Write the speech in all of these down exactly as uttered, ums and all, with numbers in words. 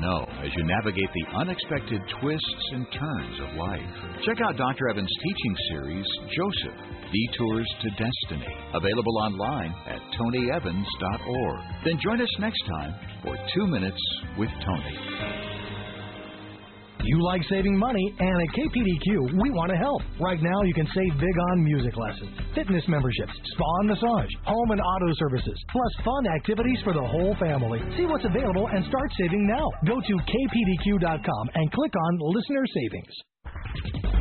know as you navigate the unexpected twists and turns of life. Check out Doctor Evans' teaching series, Joseph, Detours to Destiny, available online at tony evans dot org. Then join us next time for Two Minutes with Tony. You like saving money, and at K P D Q, we want to help. Right now, you can save big on music lessons, fitness memberships, spa and massage, home and auto services, plus fun activities for the whole family. See what's available and start saving now. Go to k p d q dot com and click on Listener Savings.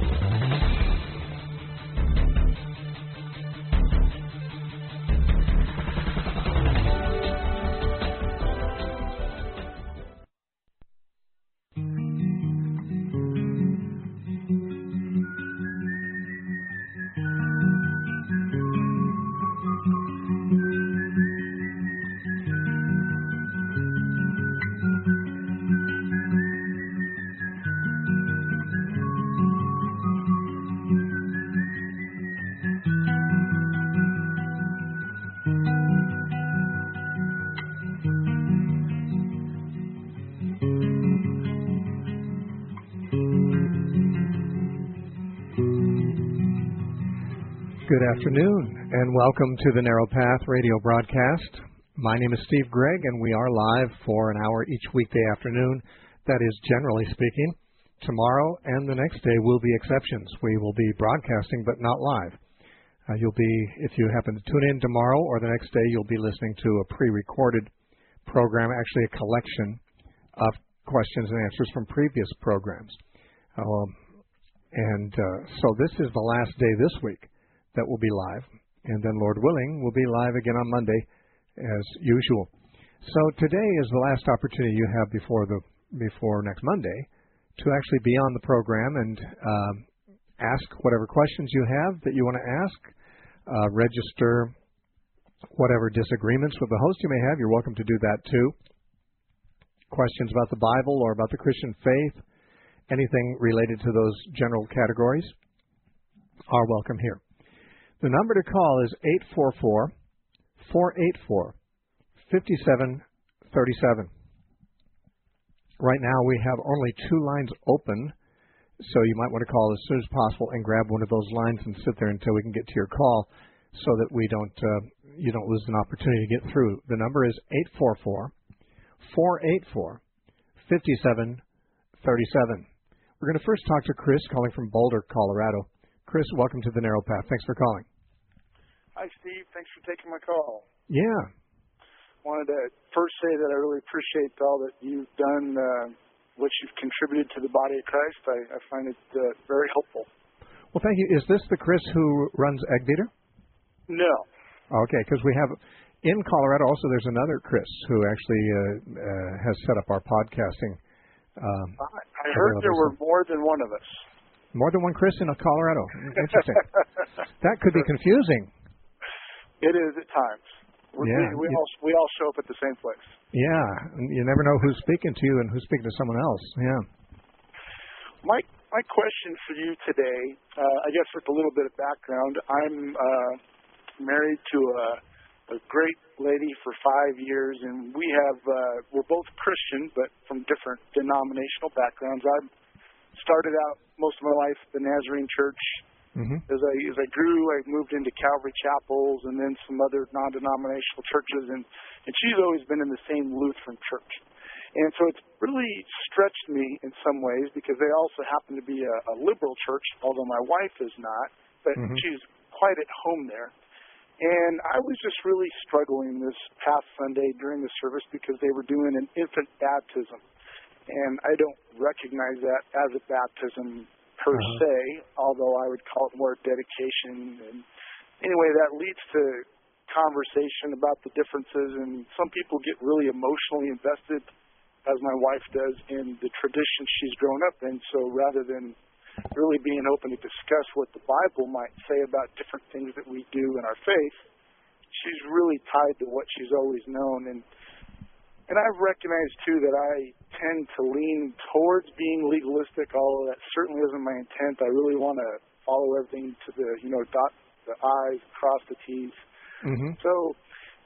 Good afternoon, and welcome to the Narrow Path radio broadcast. My name is Steve Gregg, and we are live for an hour each weekday afternoon. That is generally speaking. Tomorrow and the next day will be exceptions. We will be broadcasting, but not live. Uh, you'll be, if you happen to tune in tomorrow or the next day, you'll be listening to a pre-recorded program, actually a collection of questions and answers from previous programs. Um, and uh, so this is the last day this week that will be live, and then, Lord willing, we'll be live again on Monday as usual. So today is the last opportunity you have before the before next Monday to actually be on the program and um, ask whatever questions you have that you want to ask, uh, register whatever disagreements with the host you may have. You're welcome to do that too. Questions about the Bible or about the Christian faith, anything related to those general categories are welcome here. The number to call is eight four four, four eight four, five seven three seven. Right now we have only two lines open, so you might want to call as soon as possible and grab one of those lines and sit there until we can get to your call so that we don't uh, you don't lose an opportunity to get through. The number is eight four four, four eight four, five seven three seven. We're going to first talk to Chris calling from Boulder, Colorado. Chris, welcome to the Narrow Path. Thanks for calling. Hi, Steve. Thanks for taking my call. Yeah. Wanted to first say that I really appreciate all that you've done, uh, what you've contributed to the body of Christ. I, I find it uh, very helpful. Well, thank you. Is this the Chris who runs Egg Beater? No. Okay, because we have, in Colorado also there's another Chris who actually uh, uh, has set up our podcasting. Um, I, I heard there were more than one of us. More than one Chris in Colorado. Interesting. That could be confusing. It is at times. We're, yeah, we, we, you, all, we all show up at the same place. Yeah. You never know who's speaking to you and who's speaking to someone else. Yeah. My my question for you today, uh, I guess with a little bit of background, I'm uh, married to a, a great lady for five years, and we have uh, we're both Christian, but from different denominational backgrounds. I started out most of my life at the Nazarene Church. Mm-hmm. As I as I grew, I moved into Calvary Chapels and then some other non-denominational churches, and, and she's always been in the same Lutheran church. And so it's really stretched me in some ways because they also happen to be a, a liberal church, although my wife is not, but mm-hmm. she's quite at home there. And I was just really struggling this past Sunday during the service because they were doing an infant baptism. And I don't recognize that as a baptism per uh-huh. se, although I would call it more dedication. And anyway, that leads to conversation about the differences, and some people get really emotionally invested, as my wife does, in the tradition she's grown up in. So rather than really being open to discuss what the Bible might say about different things that we do in our faith, she's really tied to what she's always known. And And I've recognized, too, that I tend to lean towards being legalistic, although that certainly isn't my intent. I really want to follow everything to the, you know, dot the I's, cross the T's. Mm-hmm. So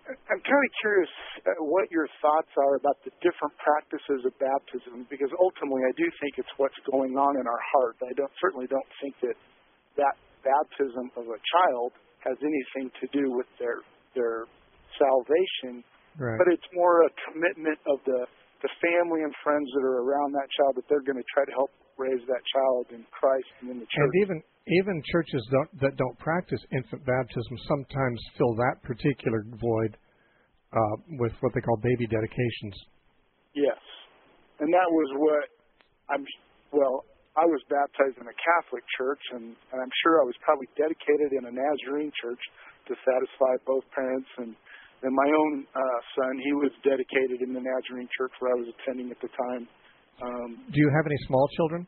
I'm kind of curious uh, what your thoughts are about the different practices of baptism, because ultimately I do think it's what's going on in our heart. I don't certainly don't think that that baptism of a child has anything to do with their their salvation, right. but it's more a commitment of the, the family and friends that are around that child, that they're going to try to help raise that child in Christ and in the church. And even even churches don't, that don't practice infant baptism sometimes fill that particular void uh, with what they call baby dedications. Yes, and that was what I'm. Well, I was baptized in a Catholic church, and, and I'm sure I was probably dedicated in a Nazarene church to satisfy both parents. And then my own uh, son, he was dedicated in the Nazarene church where I was attending at the time. Um, Do you have any small children?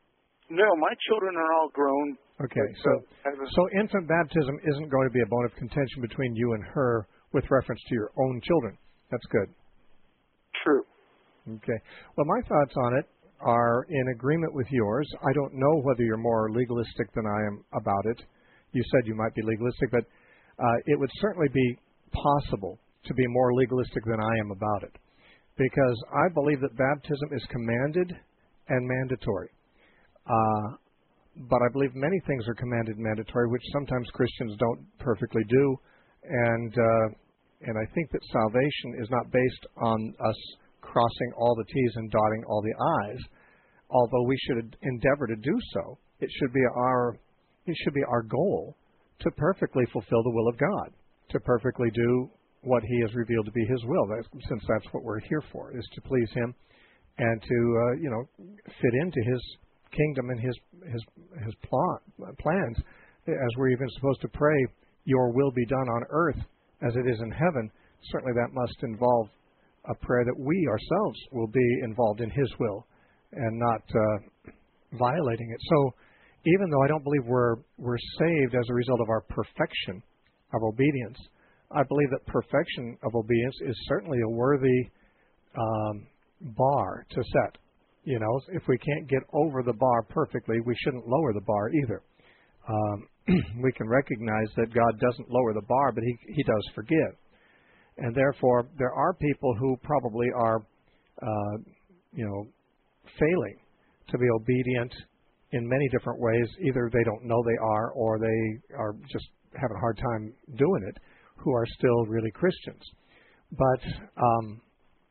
No, my children are all grown. Okay, but, so uh, so infant baptism isn't going to be a bone of contention between you and her with reference to your own children. That's good. True. Okay. Well, my thoughts on it are in agreement with yours. I don't know whether you're more legalistic than I am about it. You said you might be legalistic, but uh, it would certainly be possible to be more legalistic than I am about it, because I believe that baptism is commanded and mandatory. Uh, but I believe many things are commanded and mandatory, which sometimes Christians don't perfectly do. And uh, and I think that salvation is not based on us crossing all the T's and dotting all the I's, although we should endeavor to do so. It should be our it should be our goal to perfectly fulfill the will of God, to perfectly do what He has revealed to be His will, that's, since that's what we're here for, is to please Him and to uh, you know fit into His kingdom and His His His plot, plans. As we're even supposed to pray, "Your will be done on earth as it is in heaven." Certainly, that must involve a prayer that we ourselves will be involved in His will and not uh, violating it. So, even though I don't believe we're we're saved as a result of our perfection of obedience, I believe that perfection of obedience is certainly a worthy um, bar to set. You know, if we can't get over the bar perfectly, we shouldn't lower the bar either. Um, we can recognize that God doesn't lower the bar, but He He does forgive. And therefore, there are people who probably are, uh, you know, failing to be obedient in many different ways. Either they don't know they are, or they are just having a hard time doing it, who are still really Christians. But um,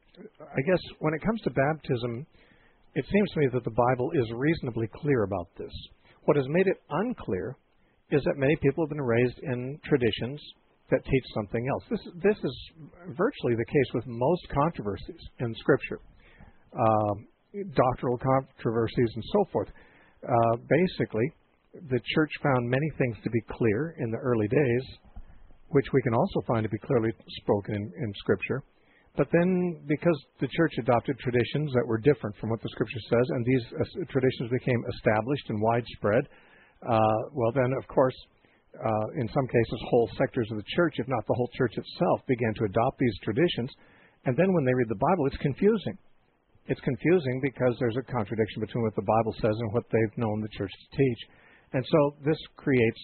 I guess when it comes to baptism, it seems to me that the Bible is reasonably clear about this. What has made it unclear is that many people have been raised in traditions that teach something else. This, this is virtually the case with most controversies in Scripture, uh, doctrinal controversies and so forth. Uh, basically, the church found many things to be clear in the early days, which we can also find to be clearly spoken in, in Scripture. But then, because the church adopted traditions that were different from what the Scripture says, and these uh, traditions became established and widespread, uh, well then, of course, uh, in some cases, whole sectors of the church, if not the whole church itself, began to adopt these traditions. And then when they read the Bible, it's confusing. It's confusing because there's a contradiction between what the Bible says and what they've known the church to teach. And so this creates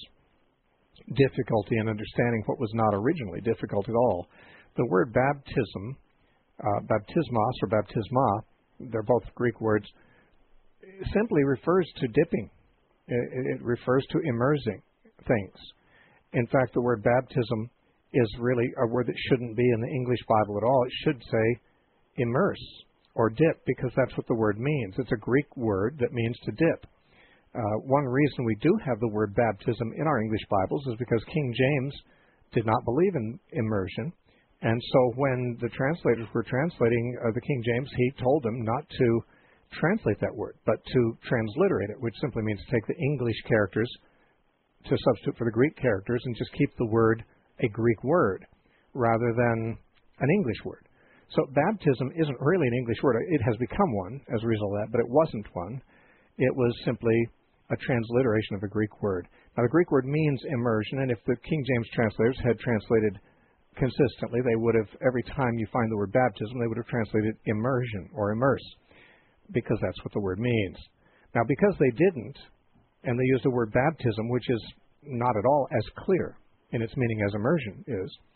difficulty in understanding what was not originally difficult at all. The word baptism, uh, baptismos or baptisma, they're both Greek words, simply refers to dipping. It, it refers to immersing things. In fact, the word baptism is really a word that shouldn't be in the English Bible at all. It should say immerse or dip, because that's what the word means. It's a Greek word that means to dip. Uh, one reason we do have the word baptism in our English Bibles is because King James did not believe in immersion. And so when the translators were translating uh, the King James, he told them not to translate that word, but to transliterate it, which simply means to take the English characters to substitute for the Greek characters and just keep the word a Greek word rather than an English word. So baptism isn't really an English word. It has become one as a result of that, but it wasn't one. It was simply a transliteration of a Greek word. Now, the Greek word means immersion, and if the King James translators had translated consistently, they would have, every time you find the word baptism, they would have translated immersion or immerse, because that's what the word means. Now, because they didn't, and they used the word baptism, which is not at all as clear in its meaning as immersion is,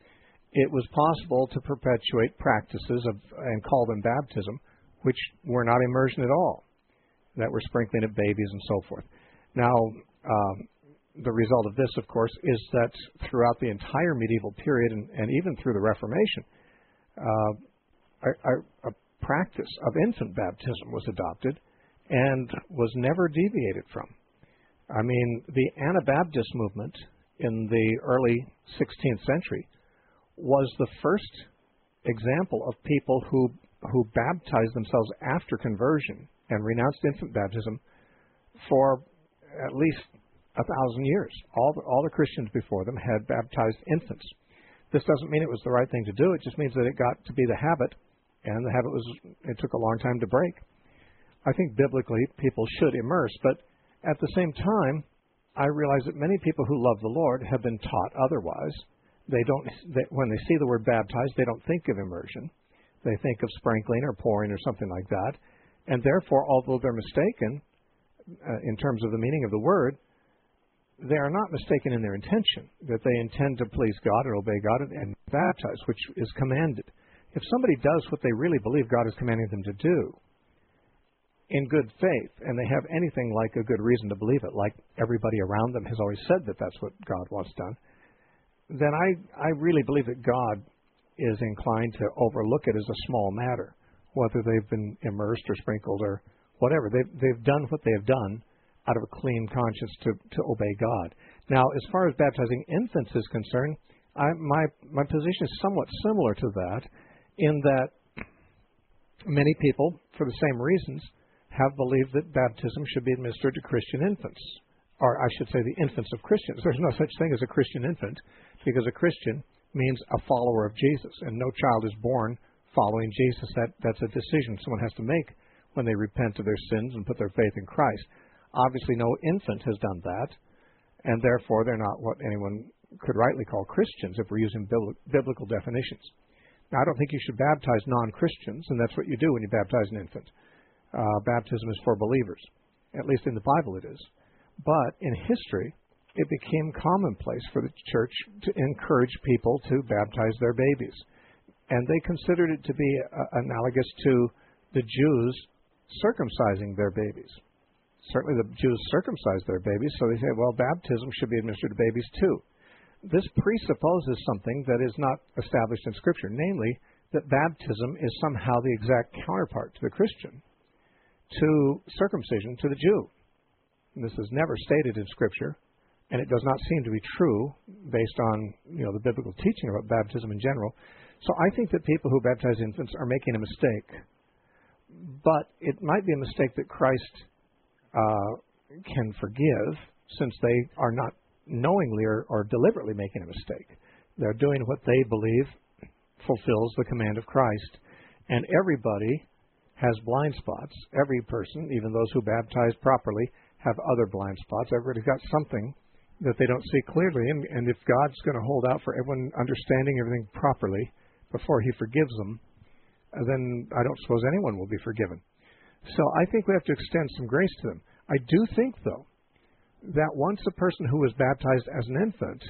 it was possible to perpetuate practices of and call them baptism, which were not immersion at all, that were sprinkling of babies and so forth. Now, um, the result of this, of course, is that throughout the entire medieval period and, and even through the Reformation, uh, a, a, a practice of infant baptism was adopted and was never deviated from. I mean, the Anabaptist movement in the early sixteenth century was the first example of people who who baptized themselves after conversion and renounced infant baptism for at least a thousand years. All the, all the Christians before them had baptized infants. This doesn't mean it was the right thing to do. It just means that it got to be the habit, and the habit was, it took a long time to break. I think biblically people should immerse, but at the same time, I realize that many people who love the Lord have been taught otherwise. They don't, they, when they see the word baptized, they don't think of immersion. They think of sprinkling or pouring or something like that. And therefore, although they're mistaken uh, in terms of the meaning of the word, they are not mistaken in their intention, that they intend to please God and obey God and, and baptize, which is commanded. If somebody does what they really believe God is commanding them to do in good faith, and they have anything like a good reason to believe it, like everybody around them has always said that that's what God wants done, then I, I really believe that God is inclined to overlook it as a small matter, whether they've been immersed or sprinkled or whatever. They've, they've done what they have done out of a clean conscience to, to obey God. Now, as far as baptizing infants is concerned, I, my, my position is somewhat similar to that, in that many people, for the same reasons, have believed that baptism should be administered to Christian infants. Or I should say the infants of Christians. There's no such thing as a Christian infant, because a Christian means a follower of Jesus, and no child is born following Jesus. That, that's a decision someone has to make when they repent of their sins and put their faith in Christ. Obviously, no infant has done that, and therefore they're not what anyone could rightly call Christians if we're using biblical definitions. Now, I don't think you should baptize non-Christians, and that's what you do when you baptize an infant. Uh, baptism is for believers. At least in the Bible it is. But in history, it became commonplace for the church to encourage people to baptize their babies. And they considered it to be uh, analogous to the Jews circumcising their babies. Certainly the Jews circumcised their babies, so they said, well, baptism should be administered to babies too. This presupposes something that is not established in Scripture, namely that baptism is somehow the exact counterpart to the Christian, to circumcision to the Jew. And this is never stated in Scripture, and it does not seem to be true based on, you know, the biblical teaching about baptism in general. So I think that people who baptize infants are making a mistake. But it might be a mistake that Christ uh, can forgive, since they are not knowingly or, or deliberately making a mistake. They're doing what they believe fulfills the command of Christ. And everybody has blind spots. Every person, even those who baptize properly, have other blind spots. Everybody's got something that they don't see clearly. And, and if God's going to hold out for everyone understanding everything properly before He forgives them, then I don't suppose anyone will be forgiven. So I think we have to extend some grace to them. I do think, though, that once a person who was baptized as an infant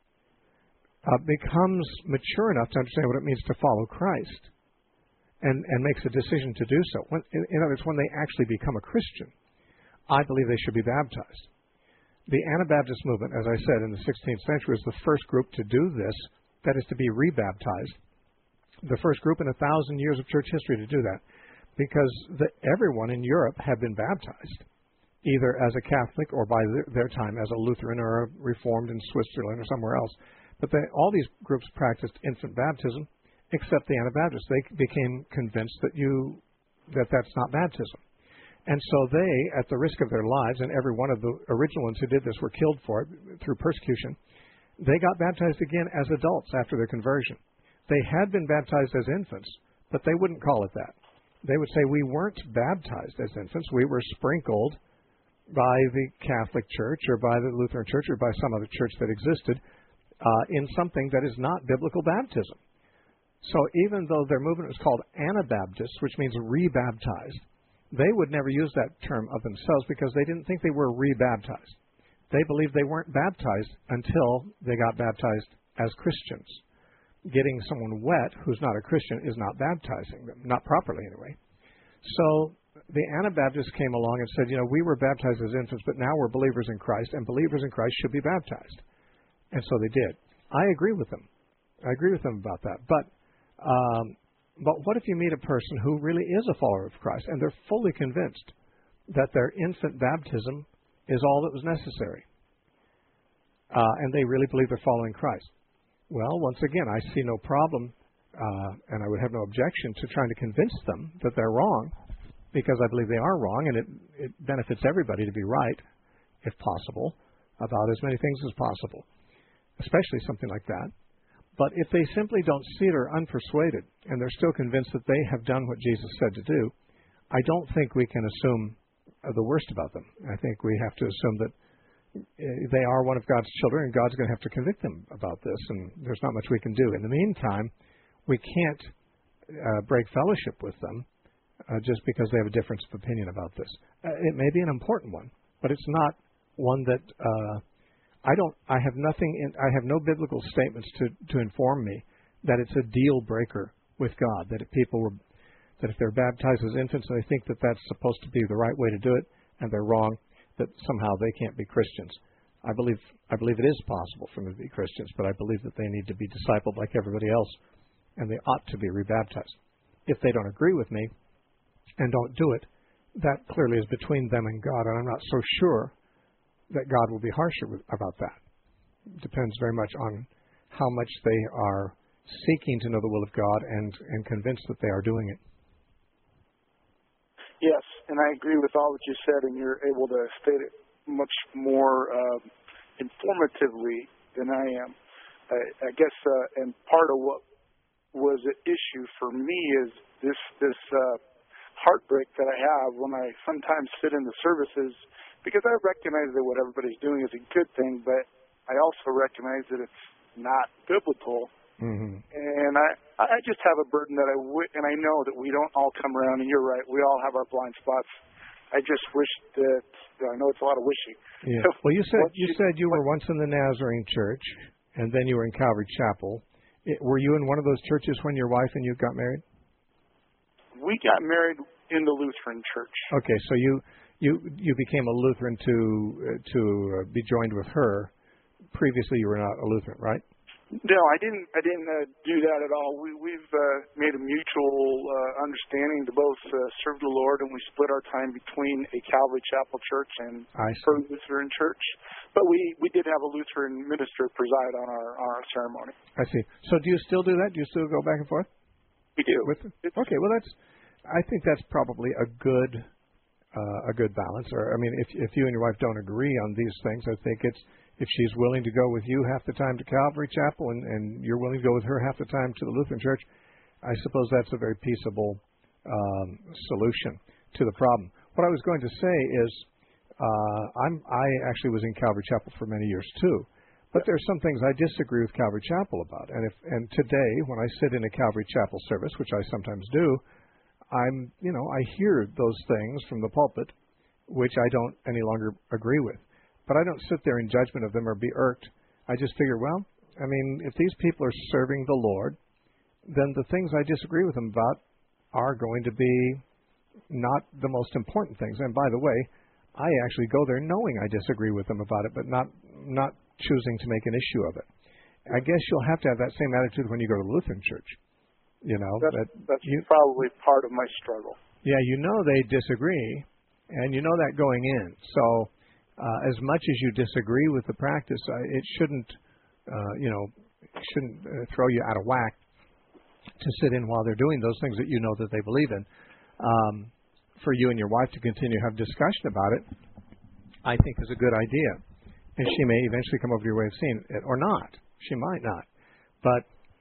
uh, becomes mature enough to understand what it means to follow Christ and, and makes a decision to do so, when, in, in other words, when they actually become a Christian, I believe they should be baptized. The Anabaptist movement, as I said, in the sixteenth century was the first group to do this, that is to be rebaptized. The first group in a thousand years of church history to do that, because the, everyone in Europe had been baptized, either as a Catholic or by their, their time as a Lutheran or a Reformed in Switzerland or somewhere else. But they, all these groups practiced infant baptism, except the Anabaptists. They became convinced that you that that's not baptism. And so they, at the risk of their lives, and every one of the original ones who did this were killed for it through persecution, they got baptized again as adults after their conversion. They had been baptized as infants, but they wouldn't call it that. They would say, we weren't baptized as infants. We were sprinkled by the Catholic Church or by the Lutheran Church or by some other church that existed uh, in something that is not biblical baptism. So even though their movement was called Anabaptists, which means rebaptized, they would never use that term of themselves because they didn't think they were rebaptized. They believed they weren't baptized until they got baptized as Christians. getting someone wet who's not a Christian is not baptizing them, not properly anyway. So the Anabaptists came along and said, you know, we were baptized as infants, but now we're believers in Christ, and believers in Christ should be baptized. And so they did. I agree with them. I agree with them about that. But um, but what if you meet a person who really is a follower of Christ, and they're fully convinced that their infant baptism is all that was necessary, uh, and they really believe they're following Christ? Well, once again, I see no problem, uh, and I would have no objection to trying to convince them that they're wrong, because I believe they are wrong, and it, it benefits everybody to be right, if possible, about as many things as possible, especially something like that. But if they simply don't see it or are unpersuaded, and they're still convinced that they have done what Jesus said to do, I don't think we can assume the worst about them. I think we have to assume that they are one of God's children, and God's going to have to convict them about this, and there's not much we can do. In the meantime, we can't uh, break fellowship with them uh, just because they have a difference of opinion about this. Uh, it may be an important one, but it's not one that uh, I don't. I have nothing. In, I have no biblical statements to, to inform me that it's a deal breaker with God. That if people were, that if they're baptized as infants and they think that that's supposed to be the right way to do it, and they're wrong, that somehow they can't be Christians. I believe I believe it is possible for them to be Christians, but I believe that they need to be discipled like everybody else, and they ought to be rebaptized. If they don't agree with me and don't do it, that clearly is between them and God, and I'm not so sure that God will be harsher with, about that. It depends very much on how much they are seeking to know the will of God and, and convinced that they are doing it. Yes, and I agree with all that you said, and you're able to state it much more uh, informatively than I am. I, I guess, uh, and part of what was an issue for me is this this uh, heartbreak that I have when I sometimes sit in the services, because I recognize that what everybody's doing is a good thing, but I also recognize that it's not biblical. Mm-hmm. And I, I just have a burden that I w- and I know that we don't all come around, and you're right, we all have our blind spots. I just wish that, I know it's a lot of wishing. Yeah. Well, you said you, you said you were once in the Nazarene church, and then you were in Calvary Chapel. It, were you in one of those churches when your wife and you got married? We got married in the Lutheran church. Okay, so you you you became a Lutheran to uh, to uh, be joined with her. Previously, you were not a Lutheran, right? No, I didn't. I didn't uh, do that at all. We, we've uh, made a mutual uh, understanding to both uh, serve the Lord, and we split our time between a Calvary Chapel church and her Lutheran church. But we, we did have a Lutheran minister preside on our on our ceremony. I see. So do you still do that? Do you still go back and forth? We do. With okay. Well, that's. I think that's probably a good uh, a good balance. Or I mean, if if you and your wife don't agree on these things, I think it's. If she's willing to go with you half the time to Calvary Chapel and, and you're willing to go with her half the time to the Lutheran Church, I suppose that's a very peaceable um, solution to the problem. What I was going to say is uh, I'm, I actually was in Calvary Chapel for many years too, but there are some things I disagree with Calvary Chapel about. And if and today, when I sit in a Calvary Chapel service, which I sometimes do, I'm you know I hear those things from the pulpit, which I don't any longer agree with. But I don't sit there in judgment of them or be irked. I just figure, well, I mean, if these people are serving the Lord, then the things I disagree with them about are going to be not the most important things. And by the way, I actually go there knowing I disagree with them about it, but not not choosing to make an issue of it. I guess you'll have to have that same attitude when you go to the Lutheran Church. You know, that's, that that's you, probably part of my struggle. Yeah, you know they disagree, and you know that going in. So. Uh, as much as you disagree with the practice, uh, it shouldn't, uh, you know, shouldn't uh, throw you out of whack to sit in while they're doing those things that you know that they believe in. Um, for you and your wife to continue to have discussion about it, I think is a good idea. And she may eventually come over to your way of seeing it, or not. She might not. But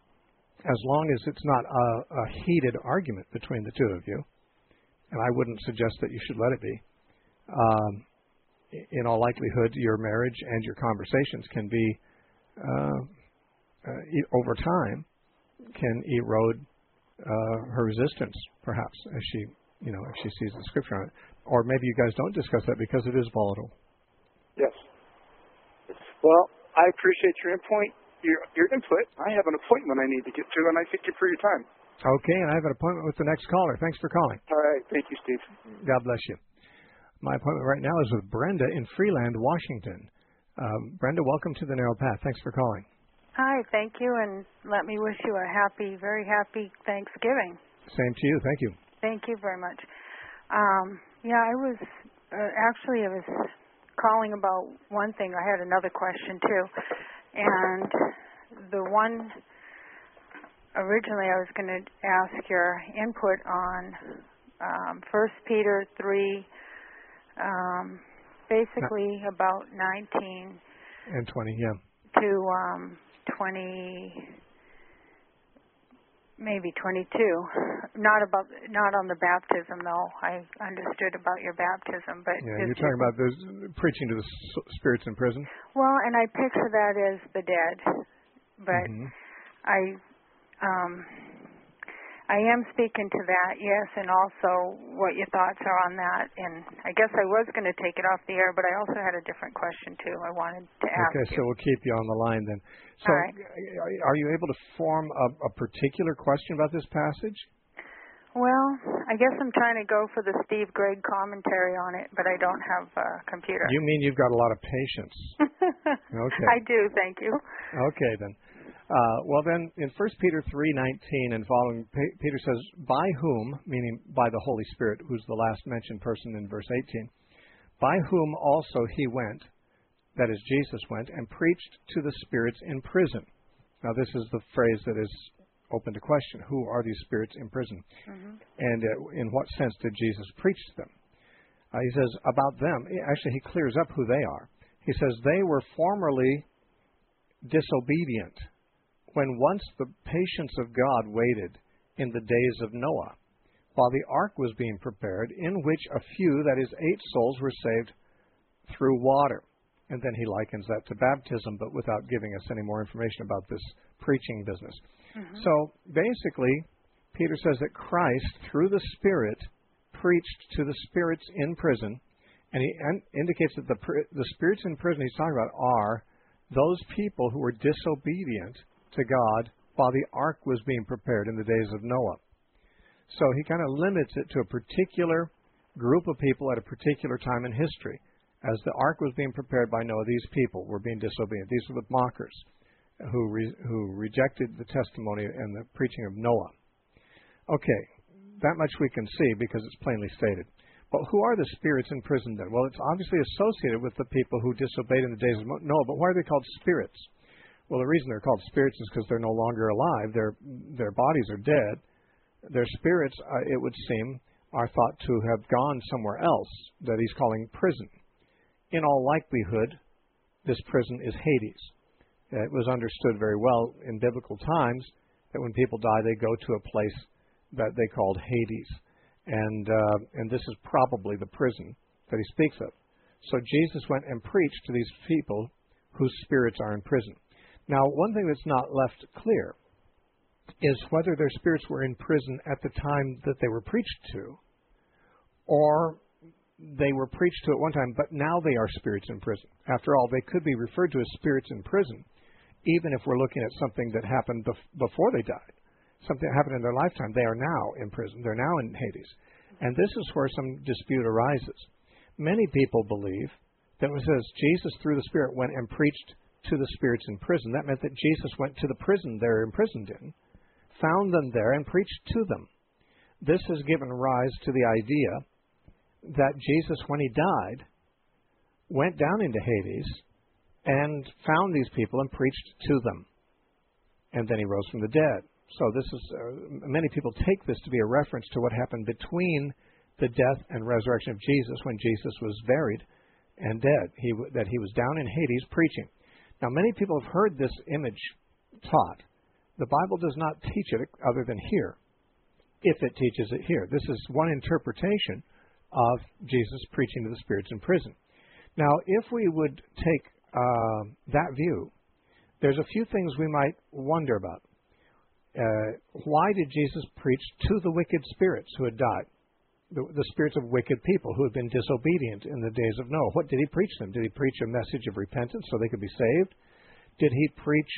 as long as it's not a, a heated argument between the two of you, and I wouldn't suggest that you should let it be, um, in all likelihood, your marriage and your conversations can be, uh, uh, over time, can erode uh, her resistance, perhaps, as she, you know, if she sees the scripture on it. Or maybe you guys don't discuss that because it is volatile. Yes. Well, I appreciate your input, your, your input. I have an appointment I need to get to, and I thank you for your time. Okay, and I have an appointment with the next caller. Thanks for calling. All right. Thank you, Steve. God bless you. My appointment right now is with Brenda in Freeland, Washington. Um, Brenda, welcome to the Narrow Path. Thanks for calling. Hi, thank you, and let me wish you a happy, very happy Thanksgiving. Same to you. Thank you. Thank you very much. Um, yeah, I was, uh, actually, I was calling about one thing. I had another question, too. And the one, originally I was going to ask your input on um, First Peter three, um, basically no. about nineteen. And twenty, yeah. To um, twenty, maybe twenty-two. Not about, not on the baptism, though. I understood about your baptism, but yeah, you're talking about those preaching to the spirits in prison. Well, and I picture that as the dead, but mm-hmm. I, um, I am speaking to that, yes, and also what your thoughts are on that. And I guess I was going to take it off the air, but I also had a different question, too, I wanted to ask Okay, you. so we'll keep you on the line then. So All right. Are you able to form a, a particular question about this passage? Well, I guess I'm trying to go for the Steve Gregg commentary on it, but I don't have a computer. You mean you've got a lot of patience? Okay. I do, thank you. Okay, then. Uh, well, then, in First Peter three nineteen and following, Peter says, by whom, meaning by the Holy Spirit, who's the last mentioned person in verse eighteen, by whom also he went, that is, Jesus went, and preached to the spirits in prison. Now, this is the phrase that is open to question. Who are these spirits in prison? Mm-hmm. And uh, in what sense did Jesus preach to them? Uh, he says, about them, actually, he clears up who they are. He says, they were formerly disobedient, when once the patience of God waited in the days of Noah, while the ark was being prepared, in which a few, that is, eight souls, were saved through water. And then he likens that to baptism, but without giving us any more information about this preaching business. Mm-hmm. So basically, Peter says that Christ, through the Spirit, preached to the spirits in prison, and he in- indicates that the, pr- the spirits in prison he's talking about are those people who were disobedient to God while the ark was being prepared in the days of Noah. So he kind of limits it to a particular group of people at a particular time in history. As the ark was being prepared by Noah, these people were being disobedient. These were the mockers who re- who rejected the testimony and the preaching of Noah. Okay, that much we can see because it's plainly stated. But who are the spirits in prison then? Well, it's obviously associated with the people who disobeyed in the days of Noah, but why are they called spirits? Well, the reason they're called spirits is because they're no longer alive. Their their bodies are dead. Their spirits, uh, it would seem, are thought to have gone somewhere else that he's calling prison. In all likelihood, this prison is Hades. It was understood very well in biblical times that when people die, they go to a place that they called Hades. And, uh, and this is probably the prison that he speaks of. So Jesus went and preached to these people whose spirits are in prison. Now, one thing that's not left clear is whether their spirits were in prison at the time that they were preached to, or they were preached to at one time, but now they are spirits in prison. After all, they could be referred to as spirits in prison, even if we're looking at something that happened bef- before they died, something that happened in their lifetime. They are now in prison. They're now in Hades. And this is where some dispute arises. Many people believe that when it says Jesus, through the Spirit, went and preached to the spirits in prison, that meant that Jesus went to the prison they're imprisoned in, found them there, and preached to them. This has given rise to the idea that Jesus, when he died, went down into Hades and found these people and preached to them. And then he rose from the dead. So this is, uh, many people take this to be a reference to what happened between the death and resurrection of Jesus when Jesus was buried and dead, he, that he was down in Hades preaching. Now, many people have heard this image taught. The Bible does not teach it other than here, if it teaches it here. This is one interpretation of Jesus preaching to the spirits in prison. Now, if we would take uh, that view, there's a few things we might wonder about. Uh, why did Jesus preach to the wicked spirits who had died? The, the spirits of wicked people who had been disobedient in the days of Noah. What did he preach them? Did he preach a message of repentance so they could be saved? Did he preach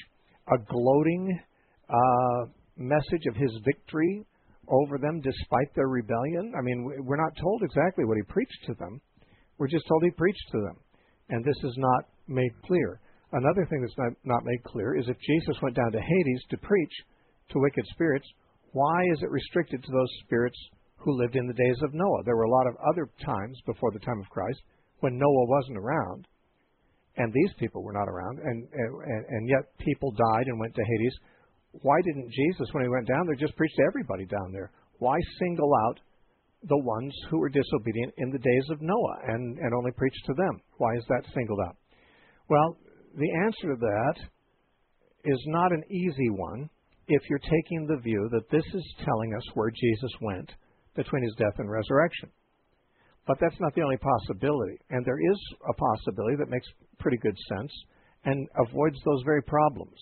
a gloating uh, message of his victory over them despite their rebellion? I mean, we're not told exactly what he preached to them. We're just told he preached to them. And this is not made clear. Another thing that's not, not made clear is if Jesus went down to Hades to preach to wicked spirits, why is it restricted to those spirits who lived in the days of Noah? There were a lot of other times before the time of Christ when Noah wasn't around, and these people were not around, and, and, and yet people died and went to Hades. Why didn't Jesus, when he went down there, just preach to everybody down there? Why single out the ones who were disobedient in the days of Noah and, and only preach to them? Why is that singled out? Well, the answer to that is not an easy one if you're taking the view that this is telling us where Jesus went between his death and resurrection. But that's not the only possibility. And there is a possibility that makes pretty good sense and avoids those very problems.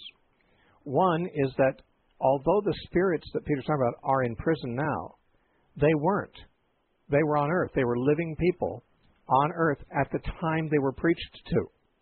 One is that although the spirits that Peter's talking about are in prison now, they weren't. They were on earth. They were living people on earth at the time they were preached to.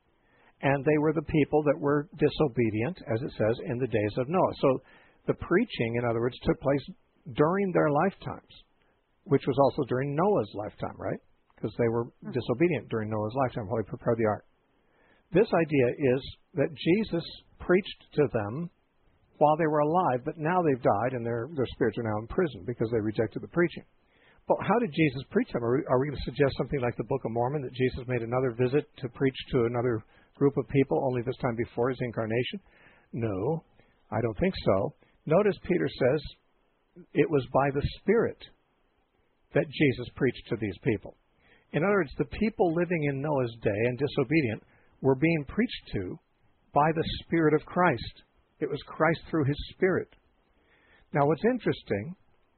And they were the people that were disobedient, as it says, in the days of Noah. So the preaching, in other words, took place during their lifetimes, which was also during Noah's lifetime, right? Because they were disobedient during Noah's lifetime while he prepared the ark. This idea is that Jesus preached to them while they were alive, but now they've died and their, their spirits are now in prison because they rejected the preaching. But how did Jesus preach them? Are we, are we going to suggest something like the Book of Mormon, that Jesus made another visit to preach to another group of people, only this time before his incarnation? No, I don't think so. Notice Peter says it was by the Spirit that Jesus preached to these people. In other words, the people living in Noah's day and disobedient were being preached to by the Spirit of Christ. It was Christ through his Spirit. Now, what's interesting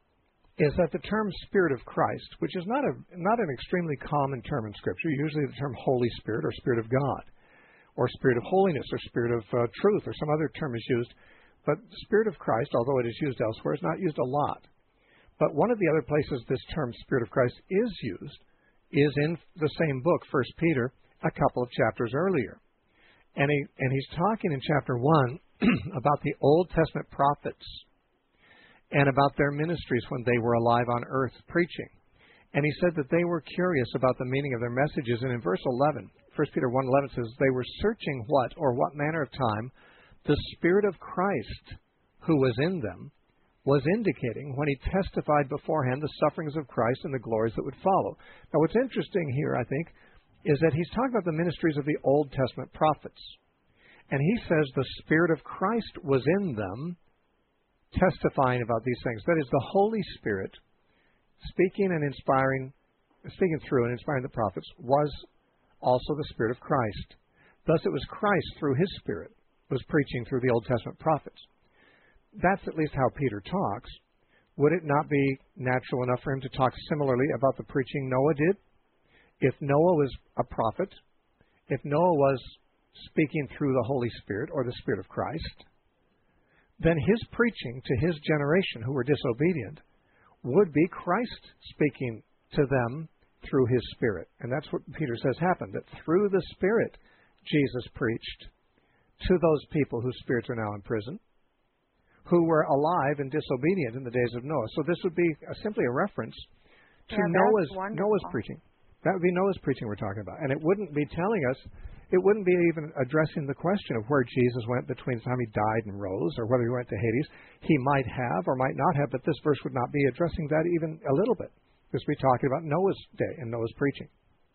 is that the term Spirit of Christ, which is not a not an extremely common term in Scripture, usually the term Holy Spirit or Spirit of God, or Spirit of Holiness, or Spirit of uh, Truth, or some other term is used, but Spirit of Christ, although it is used elsewhere, is not used a lot. But one of the other places this term Spirit of Christ is used is in the same book, First Peter, a couple of chapters earlier. And, he, and he's talking in chapter one about the Old Testament prophets and about their ministries when they were alive on earth preaching. And he said that they were curious about the meaning of their messages. And in verse eleven, First Peter one eleven says, they were searching what or what manner of time the Spirit of Christ who was in them was indicating when he testified beforehand the sufferings of Christ and the glories that would follow. Now, what's interesting here, I think, is that he's talking about the ministries of the Old Testament prophets. And he says the Spirit of Christ was in them, testifying about these things. That is, the Holy Spirit, speaking and inspiring, speaking through and inspiring the prophets, was also the Spirit of Christ. Thus, it was Christ, through his Spirit, was preaching through the Old Testament prophets. That's at least how Peter talks. Would it not be natural enough for him to talk similarly about the preaching Noah did? If Noah was a prophet, if Noah was speaking through the Holy Spirit or the Spirit of Christ, then his preaching to his generation who were disobedient would be Christ speaking to them through his Spirit. And that's what Peter says happened, that through the Spirit Jesus preached to those people whose spirits are now in prison, who were alive and disobedient in the days of Noah. So this would be a, simply a reference to yeah, Noah's wonderful. Noah's preaching. That would be Noah's preaching we're talking about. And it wouldn't be telling us, it wouldn't be even addressing the question of where Jesus went between the time he died and rose, or whether he went to Hades. He might have or might not have, but this verse would not be addressing that even a little bit. This would be talking about Noah's day and Noah's preaching.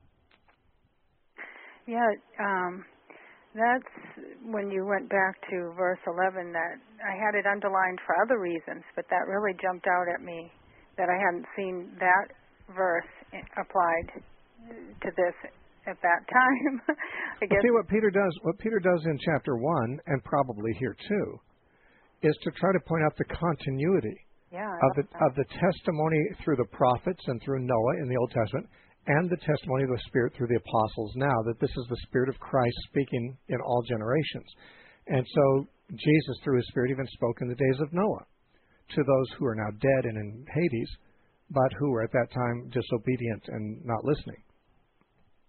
Yeah, um, that's when you went back to verse eleven, that I had it underlined for other reasons, but that really jumped out at me, that I hadn't seen that verse applied to this at that time. I guess. Well, see what Peter does. What Peter does in chapter one, and probably here too, is to try to point out the continuity yeah, of the of the testimony through the prophets and through Noah in the Old Testament, and the testimony of the Spirit through the apostles now, that this is the Spirit of Christ speaking in all generations. And so Jesus, through his Spirit, even spoke in the days of Noah to those who are now dead and in Hades, but who were at that time disobedient and not listening.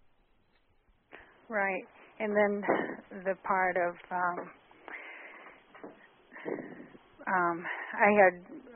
Right. And then the part of um, um, I had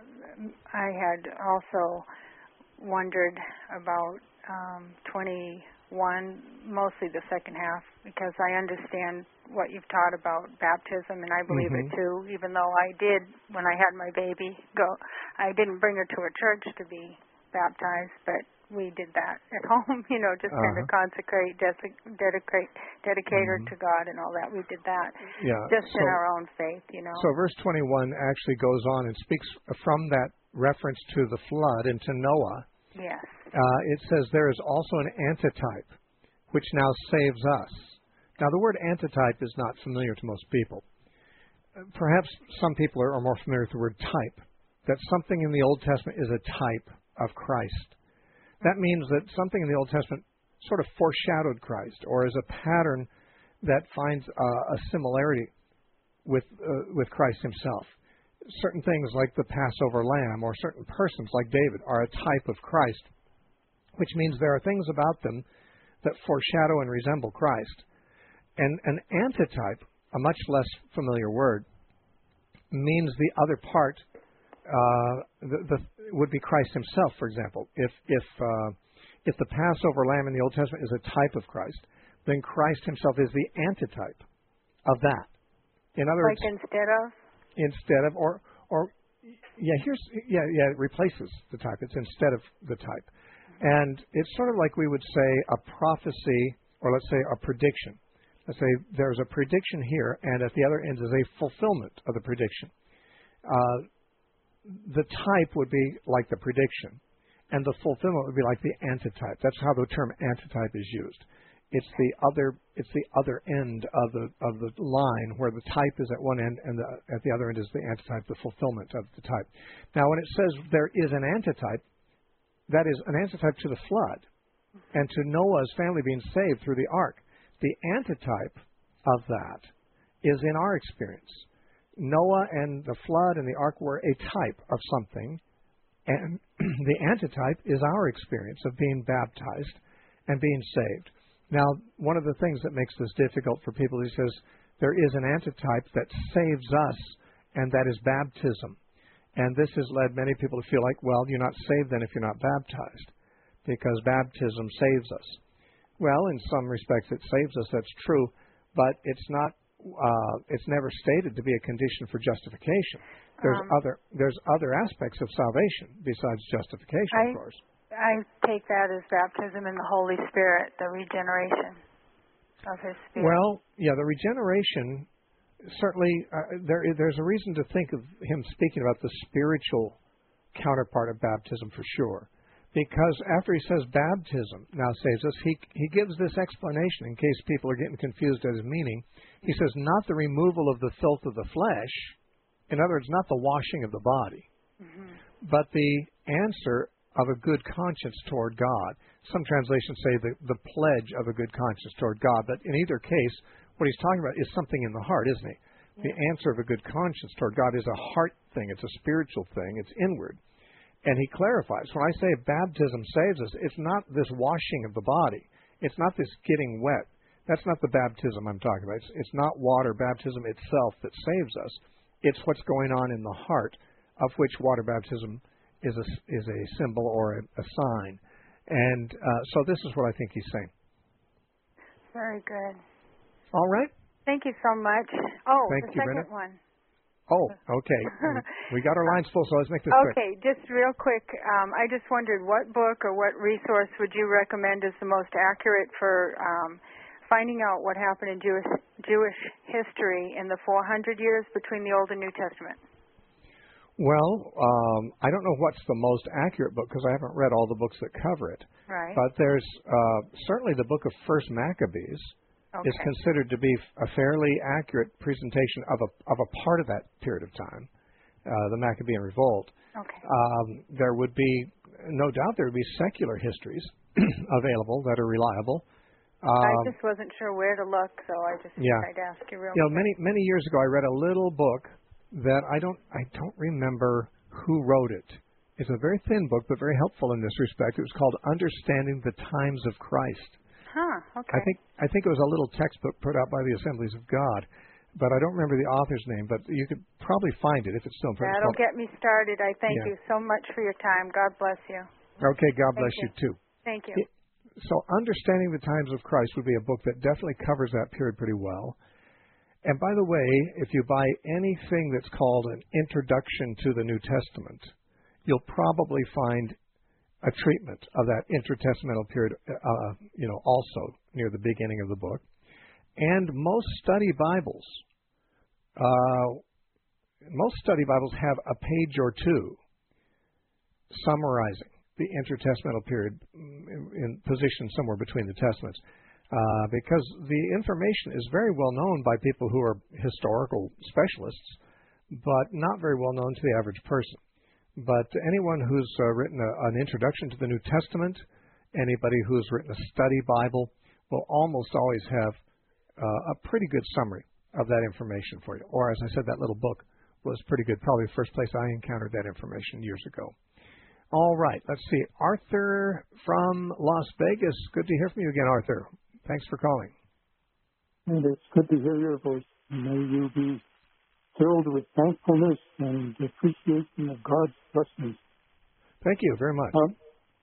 I had also wondered about um, twenty-one, mostly the second half, because I understand what you've taught about baptism, and I believe mm-hmm. it too, even though I did, when I had my baby, go, I didn't bring her to a church to be baptized, but we did that at home, you know, just uh-huh. kind of consecrate, dedicate, dedicate, dedicate mm-hmm. her to God and all that. We did that yeah. just so, in our own faith, you know. So verse twenty-one actually goes on and speaks from that reference to the flood and to Noah. Yes. Uh, it says there is also an antitype, which now saves us. Now, the word antitype is not familiar to most people. Perhaps some people are, are more familiar with the word type, that something in the Old Testament is a type of Christ. That means that something in the Old Testament sort of foreshadowed Christ, or is a pattern that finds uh, a similarity with uh, with Christ himself. Certain things like the Passover lamb, or certain persons like David, are a type of Christ, which means there are things about them that foreshadow and resemble Christ. And an antitype, a much less familiar word, means the other part uh, the, the, would be Christ himself, for example. If if uh, if the Passover lamb in the Old Testament is a type of Christ, then Christ himself is the antitype of that. In other like words, instead of? Instead of, or or yeah, here's yeah yeah it replaces the type. It's instead of the type, and it's sort of like we would say a prophecy, or let's say a prediction. Let's say there's a prediction here, and at the other end is a fulfillment of the prediction. Uh, the type would be like the prediction, and the fulfillment would be like the antitype. That's how the term antitype is used. It's the other. It's the other end of the of the line, where the type is at one end, and the, at the other end is the antitype, the fulfillment of the type. Now, when it says there is an antitype, that is an antitype to the flood, and to Noah's family being saved through the ark. The antitype of that is in our experience. Noah and the flood and the ark were a type of something, and the antitype is our experience of being baptized and being saved. Now, one of the things that makes this difficult for people, he says, there is an antitype that saves us, and that is baptism. And this has led many people to feel like, well, you're not saved then if you're not baptized, because baptism saves us. Well, in some respects it saves us, that's true, but it's not, uh, it's never stated to be a condition for justification. There's Um, other there's other aspects of salvation besides justification, I, of course. I take that as baptism in the Holy Spirit, the regeneration of His Spirit. Well, yeah, the regeneration, certainly, uh, there there's a reason to think of him speaking about the spiritual counterpart of baptism for sure. Because after he says baptism now saves us, he he gives this explanation in case people are getting confused at his meaning. He says, not the removal of the filth of the flesh, in other words, not the washing of the body, mm-hmm. but the answer of a good conscience toward God. Some translations say the, the pledge of a good conscience toward God, but in either case, what he's talking about is something in the heart, isn't he? Yeah. The answer of a good conscience toward God is a heart thing. It's a spiritual thing. It's inward. And he clarifies, when I say baptism saves us, it's not this washing of the body. It's not this getting wet. That's not the baptism I'm talking about. It's, it's not water baptism itself that saves us. It's what's going on in the heart, of which water baptism is a, is a symbol or a, a sign. And uh, so this is what I think he's saying. Very good. All right. Thank you so much. Oh, Thank the you, second Brenda. one. Oh, okay. We got our lines full, so let's make this quick. Okay, just real quick. Um, I just wondered what book or what resource would you recommend is the most accurate for um, finding out what happened in Jewish Jewish history in the four hundred years between the Old and New Testament? Well, um, I don't know what's the most accurate book because I haven't read all the books that cover it. Right. But there's uh, certainly the book of First Maccabees. Okay. Is considered to be a fairly accurate presentation of a of a part of that period of time, uh, the Maccabean Revolt. Okay. Um, there would be, no doubt, there would be secular histories available that are reliable. Um, I just wasn't sure where to look, so I just yeah. tried to ask you real You know, quick. many many years ago, I read a little book that I don't I don't remember who wrote it. It's a very thin book, but very helpful in this respect. It was called Understanding the Times of Christ. Huh, okay. I think I think it was a little textbook put out by the Assemblies of God. but I don't remember the author's name, but you could probably find it if it's still in print. That'll get me started. I thank yeah. you so much for your time. God bless you. Okay, God thank bless you. you too. Thank you. It, so Understanding the Times of Christ would be a book that definitely covers that period pretty well. And by the way, if you buy anything that's called an introduction to the New Testament, you'll probably find a treatment of that intertestamental period, uh, you know, also near the beginning of the book. And most study Bibles, uh, most study Bibles have a page or two summarizing the intertestamental period in, in position somewhere between the testaments, uh, because the information is very well known by people who are historical specialists, but not very well known to the average person. But anyone who's uh, written a, an introduction to the New Testament, anybody who's written a study Bible, will almost always have uh, a pretty good summary of that information for you. Or, as I said, that little book was pretty good. Probably the first place I encountered that information years ago. All right, let's see. Arthur from Las Vegas. Good to hear from you again, Arthur. Thanks for calling. And it's good to hear your voice. May you be filled with thankfulness and appreciation of God's blessings. Thank you very much. Um,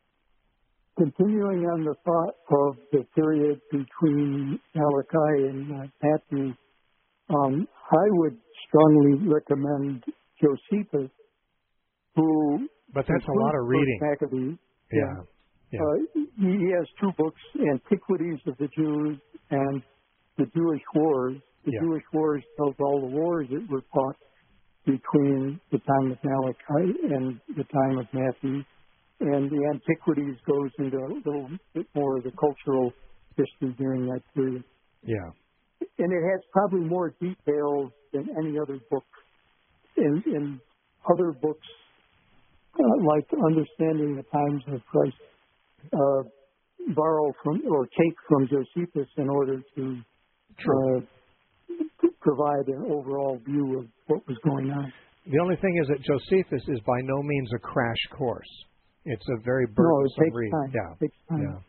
continuing on the thought of the period between Malachi and uh, Matthew, um, I would strongly recommend Josephus, who... But that's a lot of reading. Maccabees. Yeah. yeah. yeah. Uh, he has two books, Antiquities of the Jews and The Jewish Wars. The yeah. Jewish Wars tells all the wars that were fought between the time of Malachi and the time of Matthew. And the Antiquities goes into a little bit more of the cultural history during that period. Yeah. And it has probably more details than any other book. In, in other books, uh, like Understanding the Times of Christ, uh, borrow from or take from Josephus in order to uh, provide an overall view of what was going on. The only thing is that Josephus is by no means a crash course. It's a very burdensome no, it takes read. Time. Yeah. It takes time. Yeah.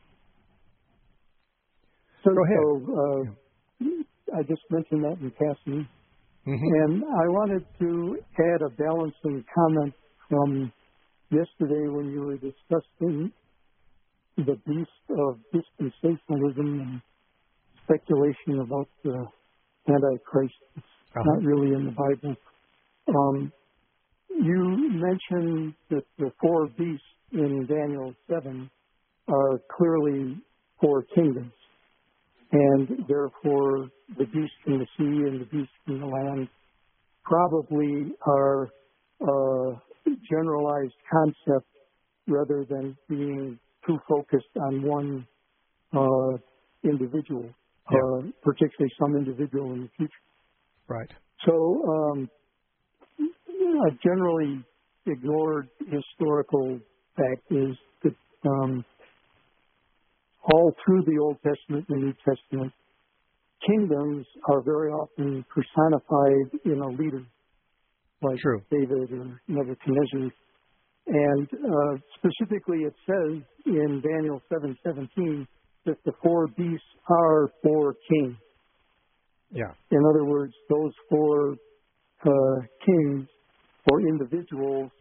So, Go ahead. so uh, yeah. I just mentioned that in passing. Mm-hmm. And I wanted to add a balancing comment from yesterday when you were discussing the beast of dispensationalism and speculation about the Antichrist. It's uh-huh. not really in the Bible. Um, you mentioned that the four beasts in Daniel seven are clearly four kingdoms. And therefore, the beast from the sea and the beast from the land probably are a generalized concept rather than being too focused on one uh, individual, yeah. uh, particularly some individual in the future. Right. So um, a generally ignored historical fact is that um, all through the Old Testament and the New Testament, kingdoms are very often personified in a leader, like True. David or Nebuchadnezzar. And uh, specifically it says in Daniel seven seventeen that the four beasts are four kings. Yeah. In other words, those four uh, kings or individuals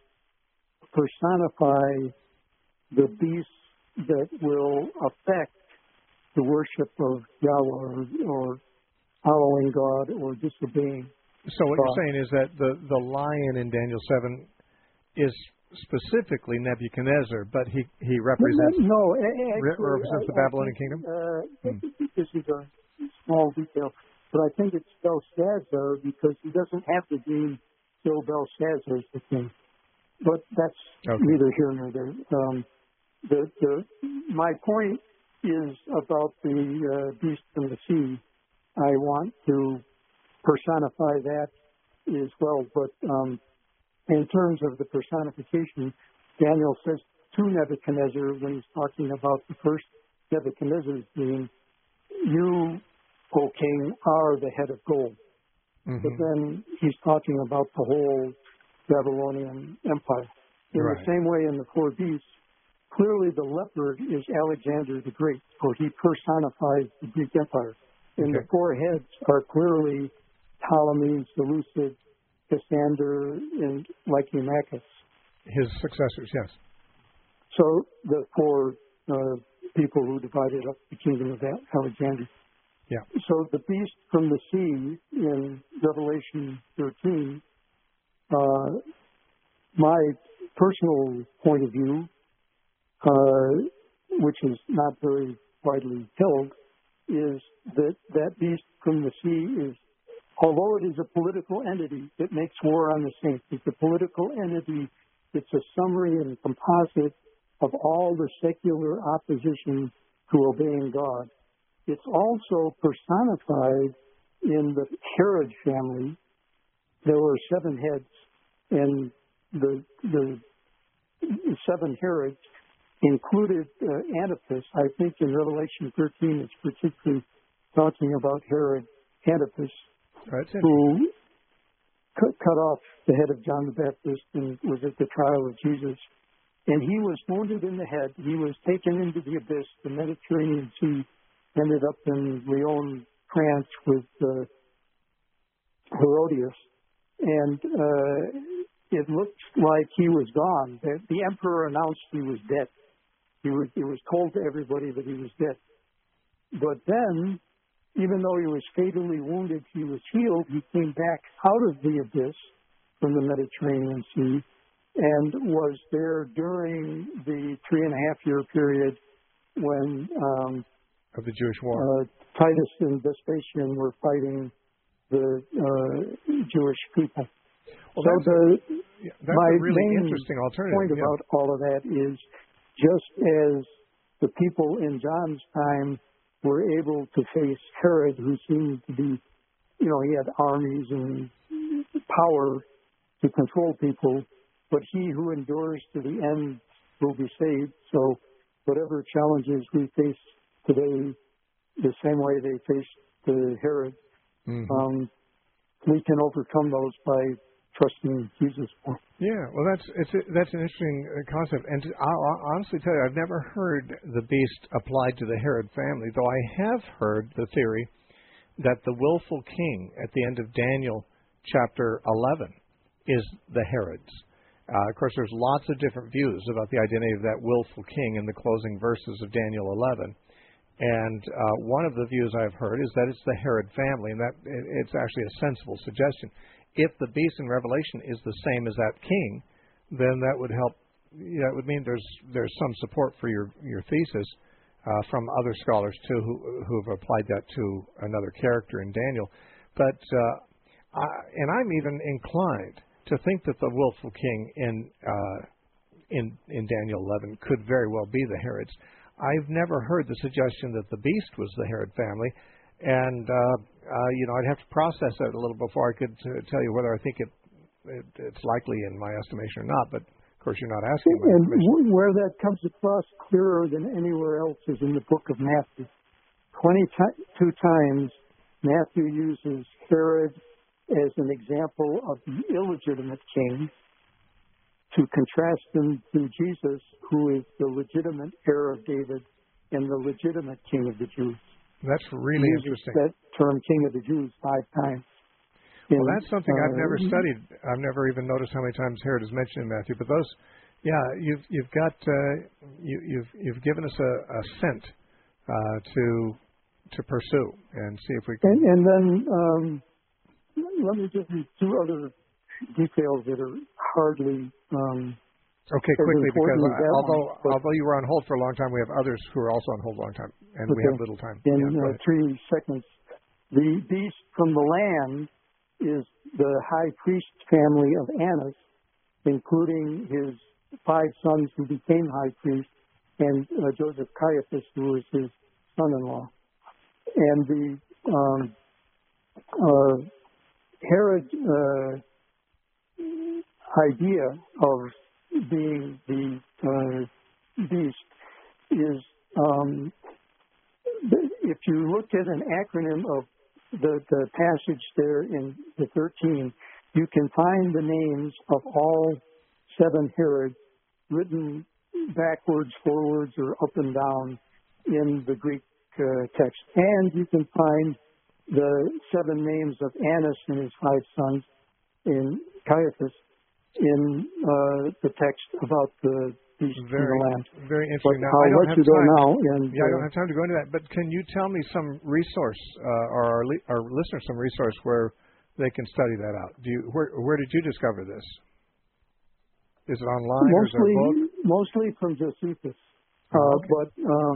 personify the beasts that will affect the worship of Yahweh or, or following God or disobeying. So what God. you're saying is that the, the lion in Daniel seven is specifically Nebuchadnezzar, but he, he represents no, no, actually, represents the I, Babylonian I think, kingdom? Uh, hmm. This is a small detail, but I think it's Belshazzar because he doesn't have the dream till Belshazzar is the king. But that's okay. neither here nor there. Um, the, the, my point is about the uh, beast from the sea. I want to personify that as well, but um, in terms of the personification, Daniel says to Nebuchadnezzar when he's talking about the first Nebuchadnezzar's dream, you, O king, are the head of gold. Mm-hmm. But then he's talking about the whole Babylonian Empire. In right. the same way in the four beasts, clearly the leopard is Alexander the Great, for he personifies the Greek Empire. And okay. the four heads are clearly Ptolemy, Seleucid, Cassander, and Lysimachus. His successors, yes. So the four uh, people who divided up the kingdom of Alexander. Yeah. So the beast from the sea in Revelation thirteen, uh, my personal point of view, uh, which is not very widely held, is that that beast from the sea is, although it is a political entity that makes war on the saints, it's a political entity. It's a summary and a composite of all the secular opposition to obeying God. It's also personified in the Herod family. There were seven heads, and the the seven Herods included uh, Antipas. I think in Revelation thirteen, it's particularly talking about Herod Antipas, Right. who cut, cut off the head of John the Baptist and was at the trial of Jesus. And he was wounded in the head. He was taken into the abyss, the Mediterranean Sea, ended up in Lyon, France with uh, Herodias. And uh, it looked like he was gone. The, the emperor announced he was dead. He was, it was told to everybody that he was dead. But then, even though he was fatally wounded, he was healed. He came back out of the abyss from the Mediterranean Sea and was there during the three and a half year period when um, of the Jewish war. Uh, Titus and Vespasian were fighting the uh, Jewish people. Well, so that's, the, yeah, that's my a really main interesting alternative. point yeah. about all of that is just as the people in John's time were able to face Herod, who seemed to be, you know, he had armies and power to control people, but he who endures to the end will be saved. So whatever challenges we face today, the same way they faced the Herod, mm-hmm. um, we can overcome those by trusting Jesus more. Yeah, well, that's it's a, that's an interesting concept, and I'll, I'll honestly tell you, I've never heard the beast applied to the Herod family, though I have heard the theory that the willful king at the end of Daniel chapter eleven is the Herods. Uh, of course, there's lots of different views about the identity of that willful king in the closing verses of Daniel eleven. And uh, one of the views I've heard is that it's the Herod family, and that it's actually a sensible suggestion. If the beast in Revelation is the same as that king, then that would help. That would mean there's there's some support for your your thesis uh, from other scholars too, who who have applied that to another character in Daniel. But uh, I, and I'm even inclined to think that the willful king in uh, in in Daniel eleven could very well be the Herods. I've never heard the suggestion that the beast was the Herod family, and uh, uh, you know, I'd have to process that a little before I could uh, tell you whether I think it, it it's likely in my estimation or not. But of course, you're not asking my And information. where that comes across clearer than anywhere else is in the book of Matthew. Twenty-two times Matthew uses Herod as an example of the illegitimate king, to contrast him to Jesus, who is the legitimate heir of David and the legitimate king of the Jews. That's really he uses interesting. that term, king of the Jews, five times. Well, In, that's something uh, I've never studied. I've never even noticed how many times Herod is mentioned in Matthew. But those, yeah, you've you've got uh, you, you've you've given us a, a scent uh, to to pursue and see if we can. And, and then um, let me give you two other details that are hardly um, okay, quickly, because as I, although one, although you were on hold for a long time, we have others who are also on hold a long time, and okay. we have little time. In yeah, uh, three seconds, the beast from the land is the high priest family of Annas, including his five sons who became high priests, and uh, Joseph Caiaphas, who was his son-in-law. And the um, uh, Herod uh, idea of being the uh, beast is, um, if you look at an acronym of the, the passage there in the thirteen, you can find the names of all seven Herods written backwards, forwards, or up and down in the Greek uh, text. And you can find the seven names of Annas and his five sons in Caiaphas in uh, the text about the beast very, in the land. Very interesting. But now, I'll I don't let have you go time. now. And, yeah, I uh, don't have time to go into that. But can you tell me some resource, uh, or our, li- our listeners some resource where they can study that out? Do you, where, where did you discover this? Is it online mostly, or is it a book? Mostly from Josephus. Uh, oh, okay. But um,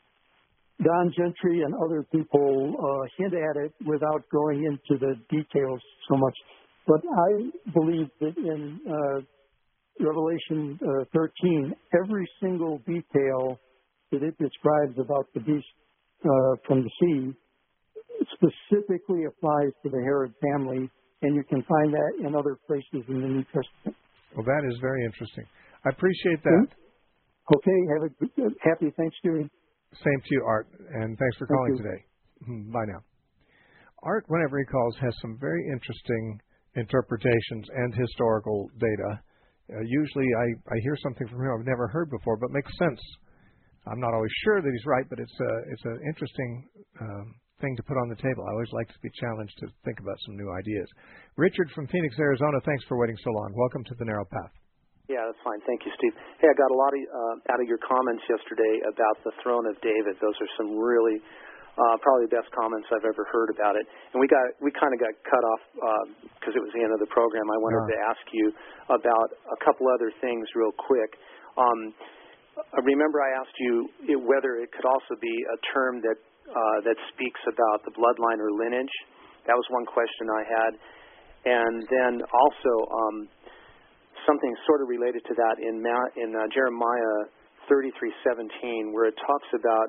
Don Gentry and other people uh, hint at it without going into the details so much. But I believe that in uh, Revelation uh, thirteen, every single detail that it describes about the beast uh, from the sea specifically applies to the Herod family, and you can find that in other places in the New Testament. Well, that is very interesting. I appreciate that. Okay, have a good, happy Thanksgiving. Same to you, Art, and thanks for calling Thank today. Bye now. Art, whenever he calls, has some very interesting interpretations and historical data. Uh, usually I, I hear something from him I've never heard before, but makes sense. I'm not always sure that he's right, but it's, a, it's an interesting um, thing to put on the table. I always like to be challenged to think about some new ideas. Richard from Phoenix, Arizona, thanks for waiting so long. Welcome to the Narrow Path. Yeah, that's fine. Thank you, Steve. Hey, I got a lot of, uh, out of your comments yesterday about the throne of David. Those are some really, uh, probably the best comments I've ever heard about it. And we got, we kind of got cut off because uh, it was the end of the program. I wanted yeah. to ask you about a couple other things real quick. Um, remember, I asked you whether it could also be a term that uh, that speaks about the bloodline or lineage. That was one question I had. And then also. Um, Something sort of related to that in Ma- in uh, Jeremiah thirty-three seventeen, where it talks about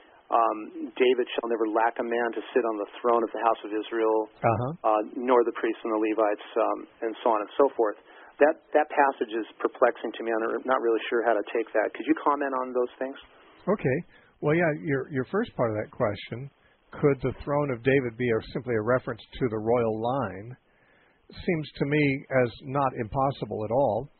um, David shall never lack a man to sit on the throne of the house of Israel, uh-huh. uh, nor the priests and the Levites, um, and so on and so forth. That that passage is perplexing to me. I'm not really sure how to take that. Could you comment on those things? Okay. Well, yeah, your your first part of that question, could the throne of David be a, simply a reference to the royal line? Seems to me as not impossible at all.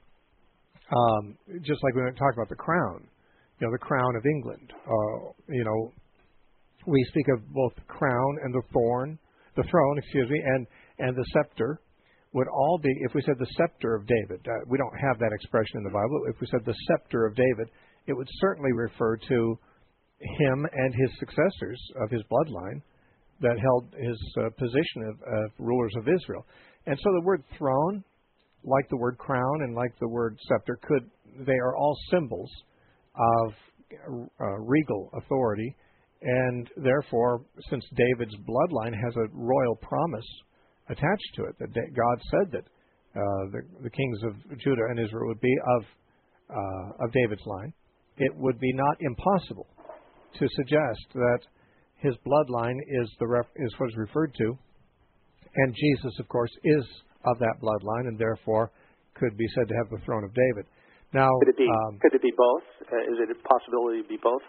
Um, just like we talked about the crown, you know, the crown of England. Uh, you know, we speak of both the crown and the thorn, the throne, excuse me, and and the scepter would all be. If we said the scepter of David, uh, we don't have that expression in the Bible. If we said the scepter of David, it would certainly refer to him and his successors of his bloodline that held his uh, position of, of rulers of Israel. And so the word throne, like the word crown and like the word scepter, could they are all symbols of uh, regal authority. And therefore, since David's bloodline has a royal promise attached to it, that God said that uh, the, the kings of Judah and Israel would be of uh, of David's line, it would be not impossible to suggest that his bloodline is the ref, is what is referred to. And Jesus, of course, is of that bloodline, and therefore could be said to have the throne of David. Now, could it be? Um, could it be both? Uh, is it a possibility to be both?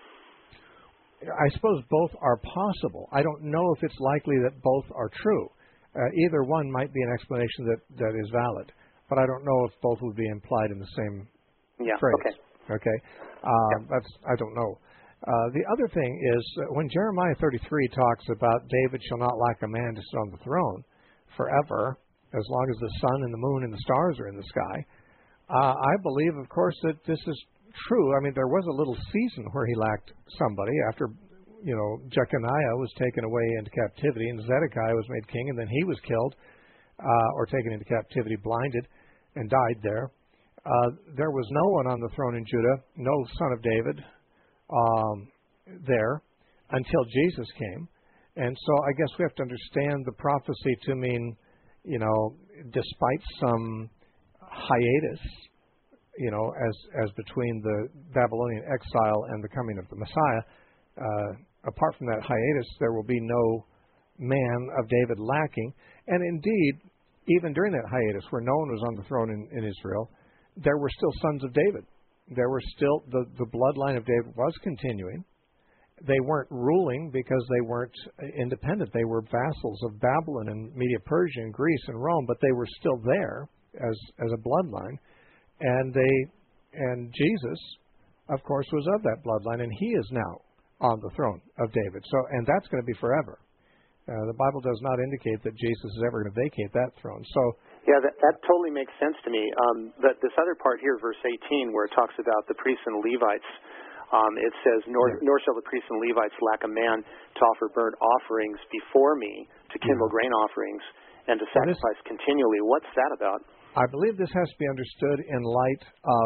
I suppose both are possible. I don't know if it's likely that both are true. Uh, either one might be an explanation that, that is valid, but I don't know if both would be implied in the same yeah, phrase. Okay. Okay. Um, yeah. That's I don't know. Uh, the other thing is uh, when Jeremiah thirty-three talks about David shall not lack a man to sit on the throne forever, as long as the sun and the moon and the stars are in the sky, uh, I believe, of course, that this is true. I mean, there was a little season where he lacked somebody after, you know, Jeconiah was taken away into captivity and Zedekiah was made king, and then he was killed uh, or taken into captivity, blinded, and died there. Uh, there was no one on the throne in Judah, no son of David, Um, there until Jesus came. And so I guess we have to understand the prophecy to mean, you know, despite some hiatus, you know, as as between the Babylonian exile and the coming of the Messiah, uh, apart from that hiatus, there will be no man of David lacking. And indeed, even during that hiatus where no one was on the throne in, in Israel, there were still sons of David. There were still, the, the bloodline of David was continuing. They weren't ruling because they weren't independent. They were vassals of Babylon and Media-Persia and Greece and Rome, but they were still there as as a bloodline. And they and Jesus, of course, was of that bloodline, and he is now on the throne of David. So, and that's going to be forever. Uh, the Bible does not indicate that Jesus is ever going to vacate that throne. So, yeah, that, that totally makes sense to me. Um, but this other part here, verse eighteen, where it talks about the priests and Levites, um, it says, nor, yeah. nor shall the priests and Levites lack a man to offer burnt offerings before me, to kindle yeah. grain offerings, and to sacrifice well, this, continually. What's that about? I believe this has to be understood in light of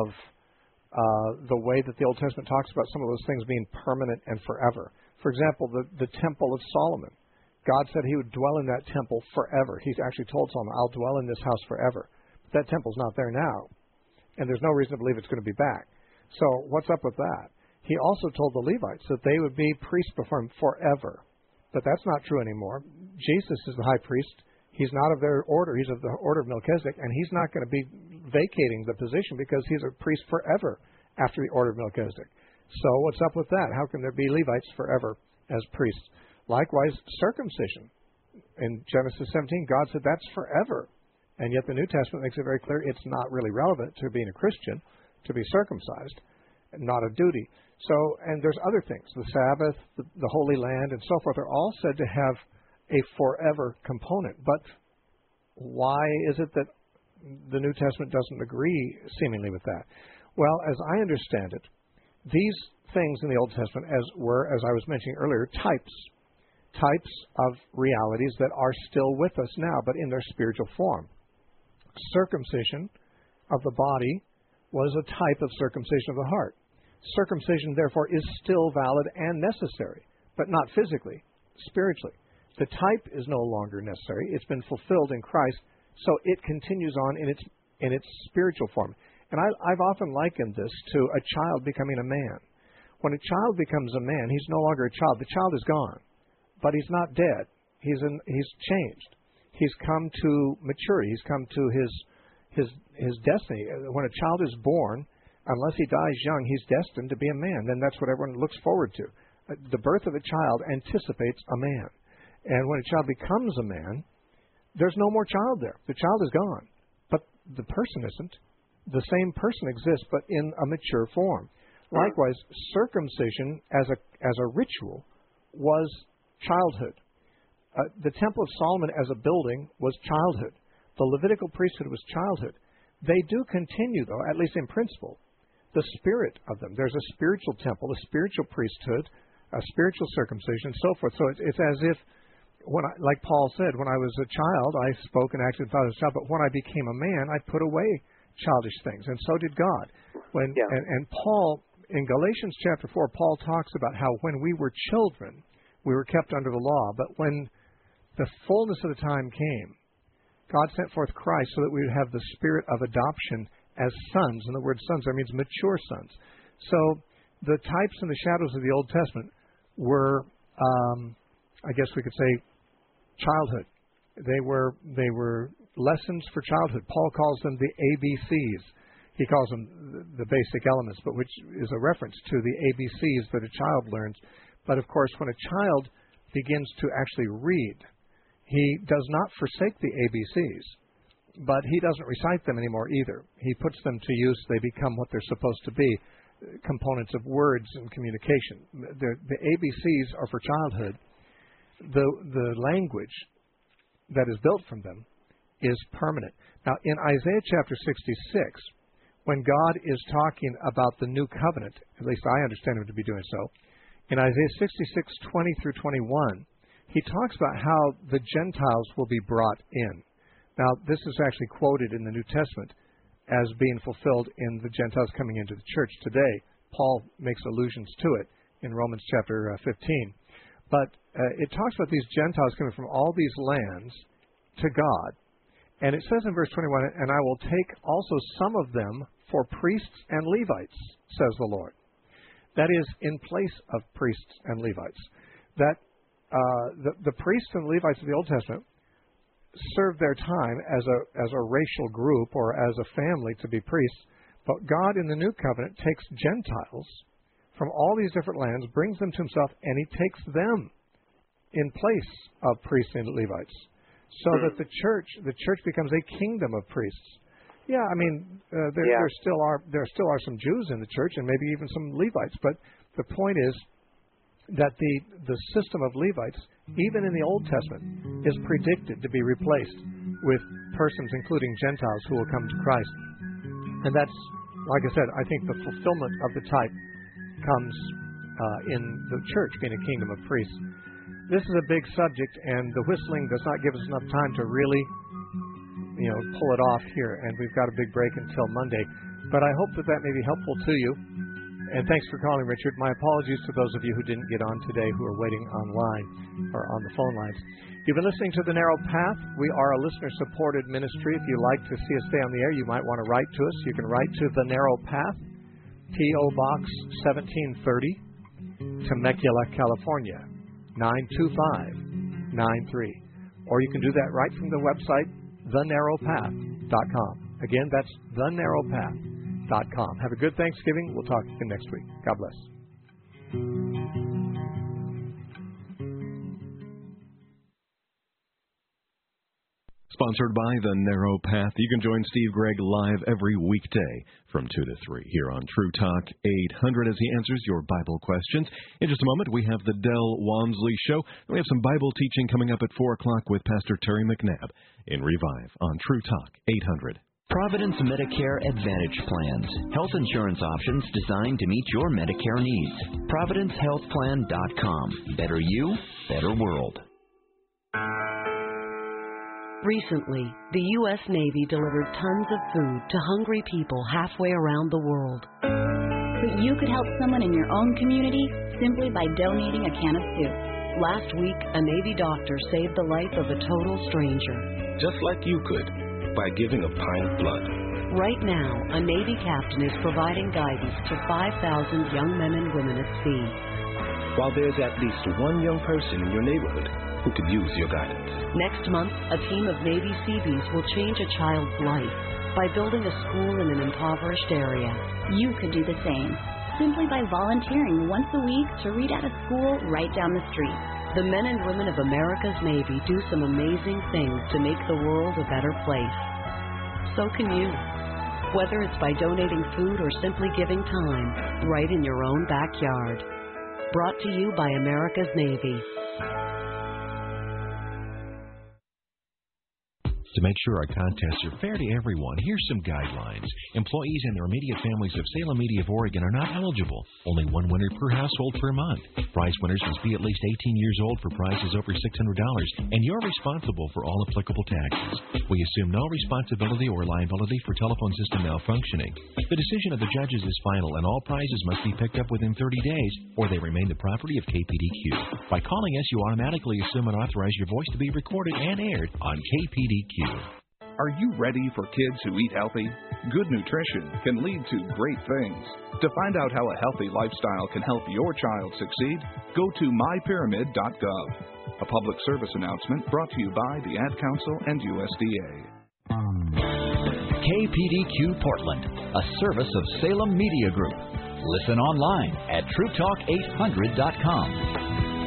uh, the way that the Old Testament talks about some of those things being permanent and forever. For example, the, the Temple of Solomon. God said he would dwell in that temple forever. He actually told Solomon, I'll dwell in this house forever. But that temple's not there now. And there's no reason to believe it's going to be back. So what's up with that? He also told the Levites that they would be priests before him forever. But that's not true anymore. Jesus is the high priest. He's not of their order. He's of the order of Melchizedek. And he's not going to be vacating the position because he's a priest forever after the order of Melchizedek. So what's up with that? How can there be Levites forever as priests? Likewise, circumcision. In Genesis seventeen, God said that's forever. And yet the New Testament makes it very clear it's not really relevant to being a Christian to be circumcised, not a duty. So, and there's other things. The Sabbath, the, the Holy Land, and so forth are all said to have a forever component. But why is it that the New Testament doesn't agree seemingly with that? Well, as I understand it, these things in the Old Testament as were, as I was mentioning earlier, types. types of realities that are still with us now, but in their spiritual form. Circumcision of the body was a type of circumcision of the heart. Circumcision, therefore, is still valid and necessary, but not physically, spiritually. The type is no longer necessary. It's been fulfilled in Christ, so it continues on in its in its spiritual form. And I, I've often likened this to a child becoming a man. When a child becomes a man, he's no longer a child. The child is gone. But he's not dead. He's in, he's changed. He's come to maturity. He's come to his his his destiny. When a child is born, unless he dies young, he's destined to be a man. Then that's what everyone looks forward to. The birth of a child anticipates a man. And when a child becomes a man, there's no more child there. The child is gone. But the person isn't. The same person exists, but in a mature form. Likewise, circumcision as a as a ritual was childhood. Uh, the Temple of Solomon as a building was childhood. The Levitical priesthood was childhood. They do continue, though, at least in principle, the spirit of them. There's a spiritual temple, a spiritual priesthood, a spiritual circumcision, and so forth. So it's, it's as if, when I, like Paul said, when I was a child, I spoke and acted and thought as a child, but when I became a man, I put away childish things, and so did God. When yeah. and, and Paul, in Galatians chapter four, Paul talks about how when we were children, we were kept under the law, but when the fullness of the time came, God sent forth Christ so that we would have the spirit of adoption as sons. And the word sons there means mature sons. So the types and the shadows of the Old Testament were, um, I guess we could say, childhood. They were they were lessons for childhood. Paul calls them the A B Cs. He calls them the basic elements, but which is a reference to the A B Cs that a child learns. But, of course, when a child begins to actually read, he does not forsake the A B Cs, but he doesn't recite them anymore either. He puts them to use. They become what they're supposed to be, components of words and communication. The, the A B Cs are for childhood. The, the language that is built from them is permanent. Now, in Isaiah chapter sixty-six, when God is talking about the new covenant, at least I understand him to be doing so, in Isaiah sixty-six, twenty through twenty-one, he talks about how the Gentiles will be brought in. Now, this is actually quoted in the New Testament as being fulfilled in the Gentiles coming into the church today. Paul makes allusions to it in Romans chapter fifteen. But uh, it talks about these Gentiles coming from all these lands to God. And it says in verse twenty-one, and I will take also some of them for priests and Levites, says the Lord. That is, in place of priests and Levites. That uh, the, the priests and Levites of the Old Testament served their time as a as a racial group or as a family to be priests, but God in the New Covenant takes Gentiles from all these different lands, brings them to himself, and he takes them in place of priests and Levites, so that the church the church becomes a kingdom of priests. Yeah, I mean, uh, there, yeah. there still are there still are some Jews in the church, and maybe even some Levites. But the point is that the, the system of Levites, even in the Old Testament, is predicted to be replaced with persons, including Gentiles, who will come to Christ. And that's, like I said, I think the fulfillment of the type comes uh, in the church being a kingdom of priests. This is a big subject, and the whistling does not give us enough time to really, you know, pull it off here, and we've got a big break until Monday. But I hope that that may be helpful to you. And thanks for calling, Richard. My apologies to those of you who didn't get on today, who are waiting online or on the phone lines. You've been listening to The Narrow Path. We are a listener-supported ministry. If you'd like to see us stay on the air, you might want to write to us. You can write to The Narrow Path, P O. Box seventeen thirty, Temecula, California, nine two five nine three. Or you can do that right from the website, the narrow path dot com. Again, that's the narrow path dot com. Have a good Thanksgiving. We'll talk again next week. God bless. Sponsored by The Narrow Path. You can join Steve Gregg live every weekday from two to three here on True Talk eight hundred as he answers your Bible questions. In just a moment, we have the Del Walmsley Show. We have some Bible teaching coming up at four o'clock with Pastor Terry McNabb in Revive on True Talk eight hundred. Providence Medicare Advantage Plans. Health insurance options designed to meet your Medicare needs. Providence Health Plan dot com. Better you, better world. Recently, the U S Navy delivered tons of food to hungry people halfway around the world. But you could help someone in your own community simply by donating a can of soup. Last week, a Navy doctor saved the life of a total stranger. Just like you could, by giving a pint of blood. Right now, a Navy captain is providing guidance to five thousand young men and women at sea. While there's at least one young person in your neighborhood who could use your guidance. Next month, a team of Navy Seabees will change a child's life by building a school in an impoverished area. You could do the same, simply by volunteering once a week to read at a school right down the street. The men and women of America's Navy do some amazing things to make the world a better place. So can you. Whether it's by donating food or simply giving time, right in your own backyard. Brought to you by America's Navy. To make sure our contests are fair to everyone, here's some guidelines. Employees and their immediate families of Salem Media of Oregon are not eligible. Only one winner per household per month. Prize winners must be at least eighteen years old for prizes over six hundred dollars, and you're responsible for all applicable taxes. We assume no responsibility or liability for telephone system malfunctioning. The decision of the judges is final, and all prizes must be picked up within thirty days, or they remain the property of K P D Q. By calling us, you automatically assume and authorize your voice to be recorded and aired on K P D Q. Are you ready for kids who eat healthy? Good nutrition can lead to great things. To find out how a healthy lifestyle can help your child succeed, go to my pyramid dot gov. A public service announcement brought to you by the Ad Council and U S D A. K P D Q Portland, a service of Salem Media Group. Listen online at true talk eight hundred dot com.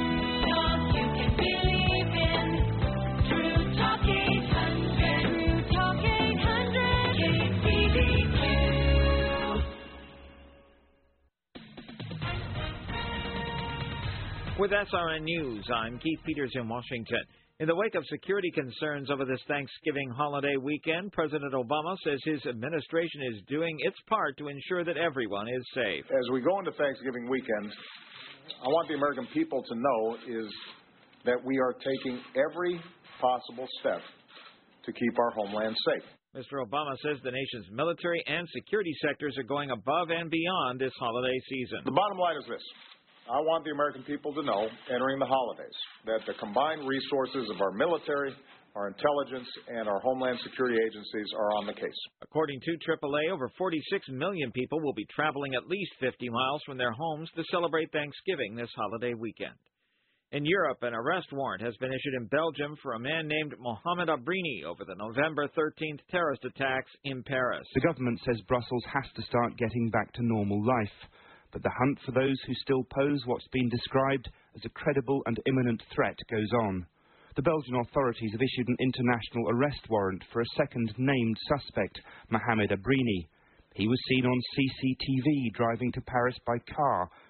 With S R N News, I'm Keith Peters in Washington. In the wake of security concerns over this Thanksgiving holiday weekend, President Obama says his administration is doing its part to ensure that everyone is safe. As we go into Thanksgiving weekend, I want the American people to know is that we are taking every possible step to keep our homeland safe. Mister Obama says the nation's military and security sectors are going above and beyond this holiday season. The bottom line is this. I want the American people to know, entering the holidays, that the combined resources of our military, our intelligence, and our Homeland Security agencies are on the case. According to triple A, over forty-six million people will be traveling at least fifty miles from their homes to celebrate Thanksgiving this holiday weekend. In Europe, an arrest warrant has been issued in Belgium for a man named Mohamed Abrini over the November thirteenth terrorist attacks in Paris. The government says Brussels has to start getting back to normal life. But the hunt for those who still pose what's been described as a credible and imminent threat goes on. The Belgian authorities have issued an international arrest warrant for a second named suspect, Mohamed Abrini. He was seen on C C T V driving to Paris by car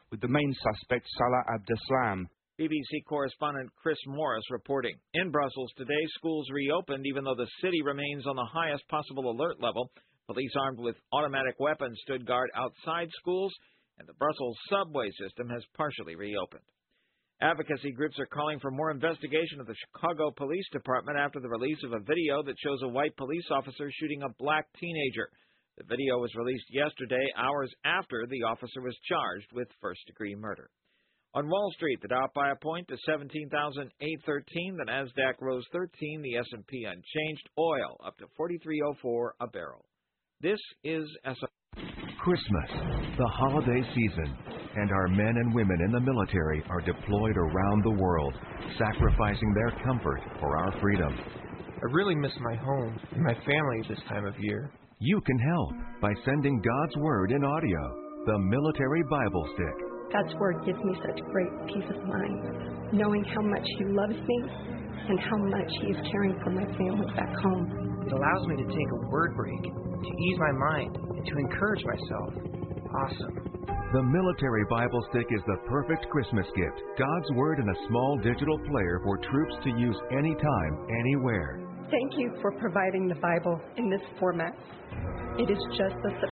with the main suspect Salah Abdeslam. B B C correspondent Chris Morris reporting. In Brussels today, schools reopened even though the city remains on the highest possible alert level. Police armed with automatic weapons stood guard outside schools, and the Brussels subway system has partially reopened. Advocacy groups are calling for more investigation of the Chicago Police Department after the release of a video that shows a white police officer shooting a black teenager. The video was released yesterday, hours after the officer was charged with first-degree murder. On Wall Street, the Dow up by a point to seventeen thousand eight hundred thirteen. The Nasdaq rose thirteen. The S and P unchanged. Oil up to forty-three oh four a barrel. This is S and P. Christmas, the holiday season, and our men and women in the military are deployed around the world, sacrificing their comfort for our freedom. I really miss my home and my family this time of year. You can help by sending God's Word in audio, the Military Bible Stick. God's Word gives me such great peace of mind, knowing how much He loves me and how much He is caring for my family back home. It allows me to take a word break, to ease my mind, and to encourage myself. Awesome. The Military Bible Stick is the perfect Christmas gift. God's Word in a small digital player for troops to use anytime, anywhere. Thank you for providing the Bible in this format. It is just a